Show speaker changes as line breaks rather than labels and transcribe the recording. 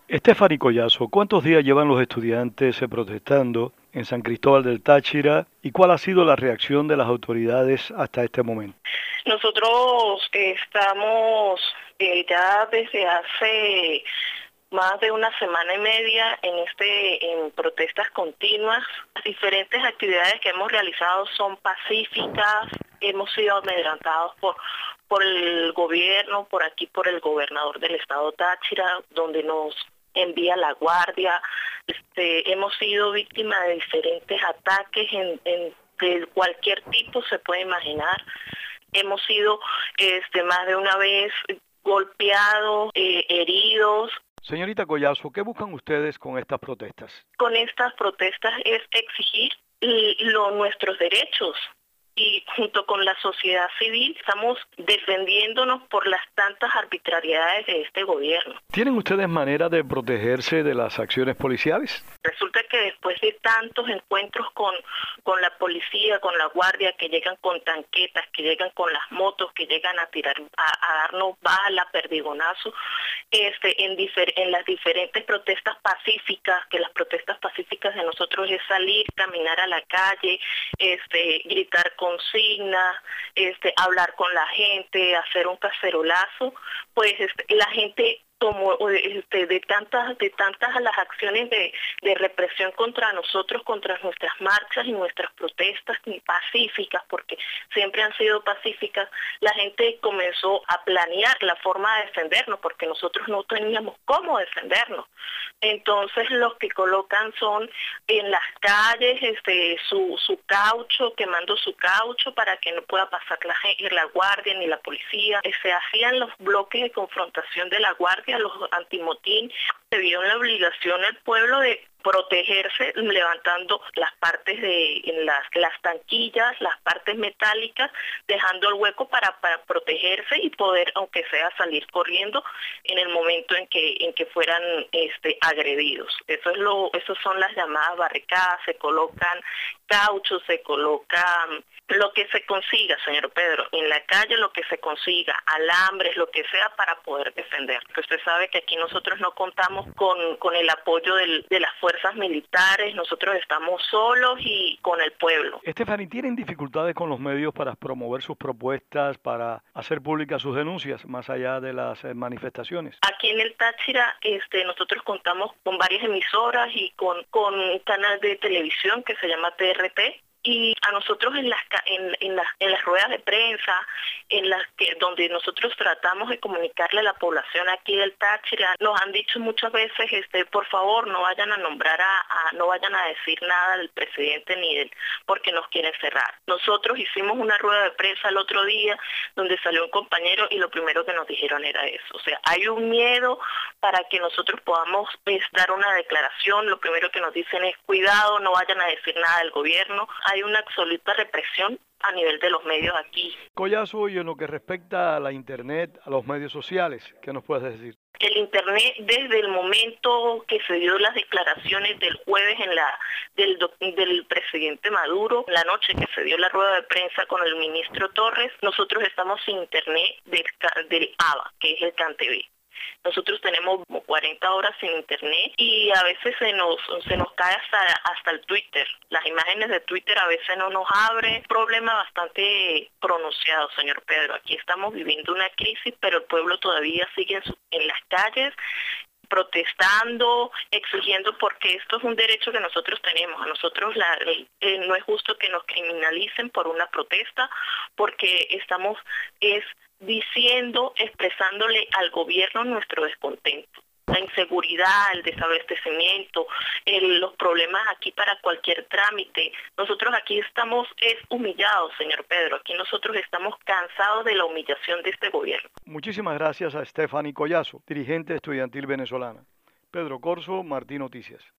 Estefany Collazo, ¿cuántos días llevan los estudiantes protestando en San Cristóbal del Táchira y cuál ha sido la reacción de las autoridades hasta este momento?
Nosotros estamos ya desde hace más de una semana y media en protestas continuas. Las diferentes actividades que hemos realizado son pacíficas, hemos sido amedrentados por el gobierno, por el gobernador del estado Táchira, donde nos envía la guardia. Hemos sido víctimas de diferentes ataques de cualquier tipo se puede imaginar. Hemos sido más de una vez golpeados, heridos.
Señorita Collazo, ¿qué buscan ustedes con estas protestas?
Con estas protestas es exigir nuestros derechos y junto con la sociedad civil estamos defendiéndonos por las tantas arbitrariedades de este gobierno.
¿Tienen ustedes manera de protegerse de las acciones policiales?
Resulta que después de tantos encuentros con la policía, con la guardia, que llegan con tanquetas, que llegan con las motos, que llegan a tirar, a darnos balas, perdigonazos, en las diferentes protestas pacíficas, que las protestas pacíficas de nosotros es salir, caminar a la calle, gritar consignas, hablar con la gente, hacer un cacerolazo, pues la gente tomó de tantas las acciones de represión contra nosotros, contra nuestras marchas y nuestras protestas pacíficas, porque siempre han sido pacíficas. La gente comenzó a planear la forma de defendernos, porque nosotros no teníamos cómo defendernos. Entonces los que colocan son en las calles su caucho, quemando su caucho para que no pueda pasar la guardia ni la policía. Se hacían los bloques de confrontación de la guardia, los antimotín. Se vio en la obligación el pueblo de protegerse levantando las partes en las tanquillas, las partes metálicas, dejando el hueco para protegerse y poder, aunque sea, salir corriendo en el momento en que fueran agredidos. Eso son las llamadas barricadas. Se colocan cauchos, se coloca lo que se consiga, señor Pedro, en la calle, lo que se consiga, alambres, lo que sea para poder defender. Que usted sabe que aquí nosotros no contamos con el apoyo de las fuerzas militares, nosotros estamos solos y con el pueblo.
Estefany, ¿tienen dificultades con los medios para promover sus propuestas, para hacer públicas sus denuncias, más allá de las manifestaciones?
Aquí en el Táchira nosotros contamos con varias emisoras y con un canal de televisión que se llama TRT. Y a nosotros en las ruedas de prensa, donde nosotros tratamos de comunicarle a la población aquí del Táchira, nos han dicho muchas veces, por favor, no vayan a nombrar no vayan a decir nada del presidente porque nos quieren cerrar. Nosotros hicimos una rueda de prensa el otro día donde salió un compañero y lo primero que nos dijeron era eso. O sea, hay un miedo para que nosotros podamos dar una declaración. Lo primero que nos dicen es cuidado, no vayan a decir nada del gobierno. Hay una absoluta represión a nivel de los medios aquí.
Collazo, y en lo que respecta a la internet, a los medios sociales, ¿qué nos puedes decir?
El internet, desde el momento que se dio las declaraciones del jueves del presidente Maduro, la noche que se dio la rueda de prensa con el ministro Torres, nosotros estamos sin internet del ABA, que es el CanTV. Nosotros tenemos como 40 horas sin internet y a veces se nos cae hasta el Twitter. Las imágenes de Twitter a veces no nos abre. Problema bastante pronunciado, señor Pedro. Aquí estamos viviendo una crisis, pero el pueblo todavía sigue en las calles protestando, exigiendo, porque esto es un derecho que nosotros tenemos. A nosotros no es justo que nos criminalicen por una protesta, porque estamos expresándole al gobierno nuestro descontento. La inseguridad, el desabastecimiento, los problemas aquí para cualquier trámite. Nosotros aquí estamos humillados, señor Pedro. Aquí nosotros estamos cansados de la humillación de este gobierno.
Muchísimas gracias a Estefany Collazo, dirigente estudiantil venezolana. Pedro Corzo, Martín Noticias.